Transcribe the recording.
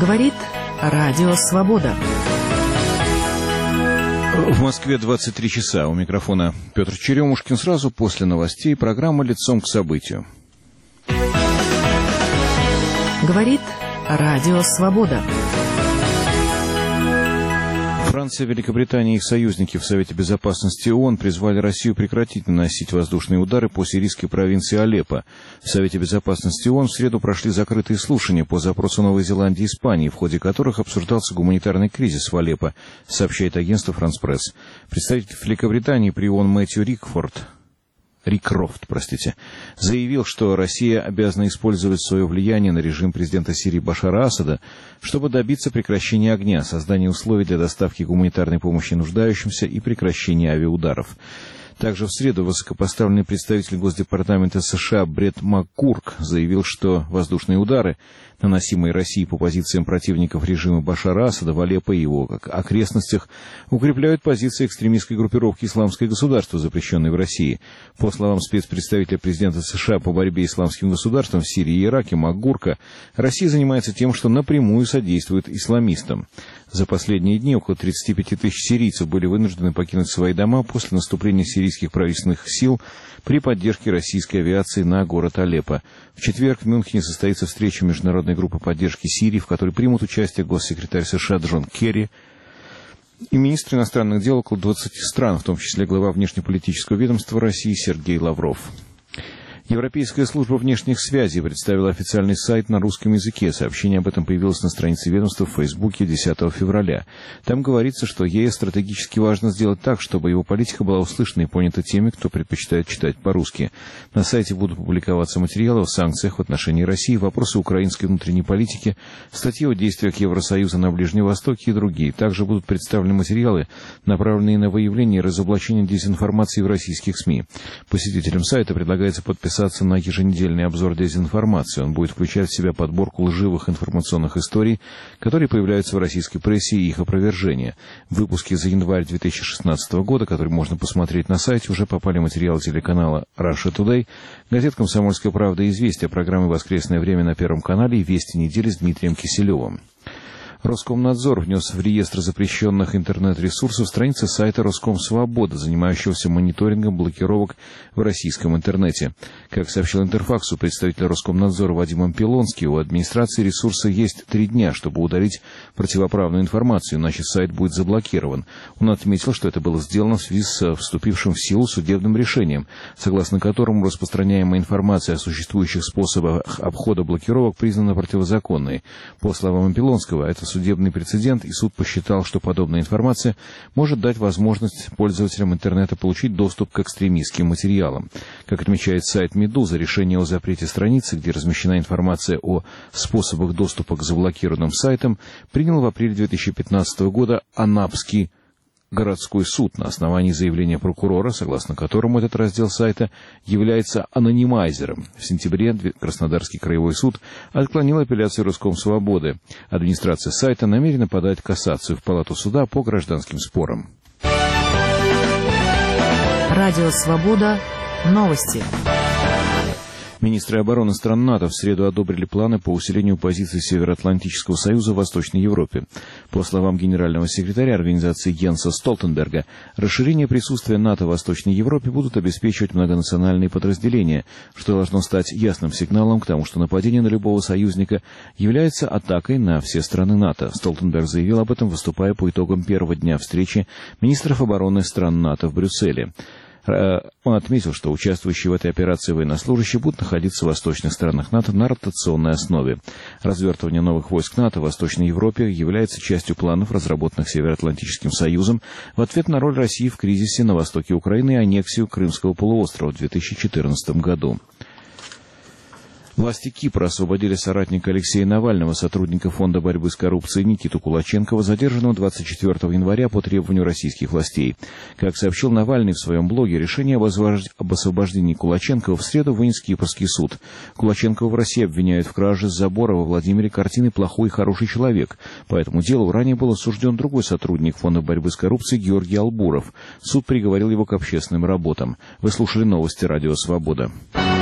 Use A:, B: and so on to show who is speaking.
A: Говорит Радио Свобода.
B: В Москве 23 часа. У микрофона Петр Черемушкин. Сразу после новостей программа «Лицом к событию».
A: Говорит Радио Свобода.
B: Франция, Великобритания и их союзники в Совете Безопасности ООН призвали Россию прекратить наносить воздушные удары по сирийской провинции Алеппо. В Совете Безопасности ООН в среду прошли закрытые слушания по запросу Новой Зеландии и Испании, в ходе которых обсуждался гуманитарный кризис в Алеппо, сообщает агентство «Франс Пресс». Представитель Великобритании при ООН Мэтью Рикрофт, заявил, что Россия обязана использовать свое влияние на режим президента Сирии Башара Асада, чтобы добиться прекращения огня, создания условий для доставки гуманитарной помощи нуждающимся и прекращения авиаударов. Также в среду высокопоставленный представитель Госдепартамента США Бред МакКурк заявил, что воздушные удары, наносимые Россией по позициям противников режима Башара Асада в Алеппо и его окрестностях, укрепляют позиции экстремистской группировки «Исламское государство», запрещенной в России. По словам спецпредставителя президента США по борьбе с исламским государством в Сирии и Ираке МакКурка, Россия занимается тем, что напрямую содействует исламистам. За последние дни около 35 тысяч сирийцев были вынуждены покинуть свои дома после наступления сирийских правительственных сил при поддержке российской авиации на город Алеппо. В четверг в Мюнхене состоится встреча Международной группы поддержки Сирии, в которой примут участие госсекретарь США Джон Керри и министр иностранных дел около 20 стран, в том числе глава внешнеполитического ведомства России Сергей Лавров. Европейская служба внешних связей представила официальный сайт на русском языке. Сообщение об этом появилось на странице ведомства в Фейсбуке 10 февраля. Там говорится, что ЕС стратегически важно сделать так, чтобы его политика была услышана и понята теми, кто предпочитает читать по-русски. На сайте будут публиковаться материалы о санкциях в отношении России, вопросы украинской внутренней политики, статьи о действиях Евросоюза на Ближнем Востоке и другие. Также будут представлены материалы, направленные на выявление и разоблачение дезинформации в российских СМИ. Посетителям сайта предлагается подписаться на еженедельный обзор дезинформации. Он будет включать в себя подборку лживых информационных историй, которые появляются в российской прессе, и их опровержение. В выпуске за январь 2016 года, который можно посмотреть на сайте, уже попали материалы телеканала Russia Today, газет «Комсомольская правда» и «Известия», программы «Воскресное время» на Первом канале и «Вести недели» с Дмитрием Киселевым. Роскомнадзор внес в реестр запрещенных интернет-ресурсов страницы сайта Роскомсвобода, занимающегося мониторингом блокировок в российском интернете. Как сообщил Интерфаксу представитель Роскомнадзора Вадим Пилонский, у администрации ресурса есть 3 дня, чтобы удалить противоправную информацию, иначе сайт будет заблокирован. Он отметил, что это было сделано в связи с вступившим в силу судебным решением, согласно которому распространяемая информация о существующих способах обхода блокировок признана противозаконной. По словам Пилонского, это судебный прецедент, и суд посчитал, что подобная информация может дать возможность пользователям интернета получить доступ к экстремистским материалам. Как отмечает сайт «Медуза», решение о запрете страницы, где размещена информация о способах доступа к заблокированным сайтам, принял в апреле 2015 года Анапский городской суд на основании заявления прокурора, согласно которому этот раздел сайта является анонимайзером. В сентябре Краснодарский краевой суд отклонил апелляцию Роскомсвободы. Администрация сайта намерена подать кассацию в Палату суда по гражданским спорам.
A: Радио Свобода. Новости.
B: Министры обороны стран НАТО в среду одобрили планы по усилению позиций Североатлантического союза в Восточной Европе. По словам генерального секретаря организации Йенса Столтенберга, расширение присутствия НАТО в Восточной Европе будут обеспечивать многонациональные подразделения, что должно стать ясным сигналом к тому, что нападение на любого союзника является атакой на все страны НАТО. Столтенберг заявил об этом, выступая по итогам первого дня встречи министров обороны стран НАТО в Брюсселе. Он отметил, что участвующие в этой операции военнослужащие будут находиться в восточных странах НАТО на ротационной основе. Развертывание новых войск НАТО в Восточной Европе является частью планов, разработанных Североатлантическим Союзом в ответ на роль России в кризисе на востоке Украины и аннексию Крымского полуострова в 2014 году. Власти Кипра освободили соратника Алексея Навального, сотрудника Фонда борьбы с коррупцией Никиту Кулаченкова, задержанного 24 января по требованию российских властей. Как сообщил Навальный в своем блоге, решение об освобождении Кулаченкова в среду вынес Кипрский суд. Кулаченкова в России обвиняют в краже с забора во Владимире картины «Плохой и хороший человек». По этому делу ранее был осужден другой сотрудник Фонда борьбы с коррупцией Георгий Албуров. Суд приговорил его к общественным работам. Вы слушали новости Радио Свобода.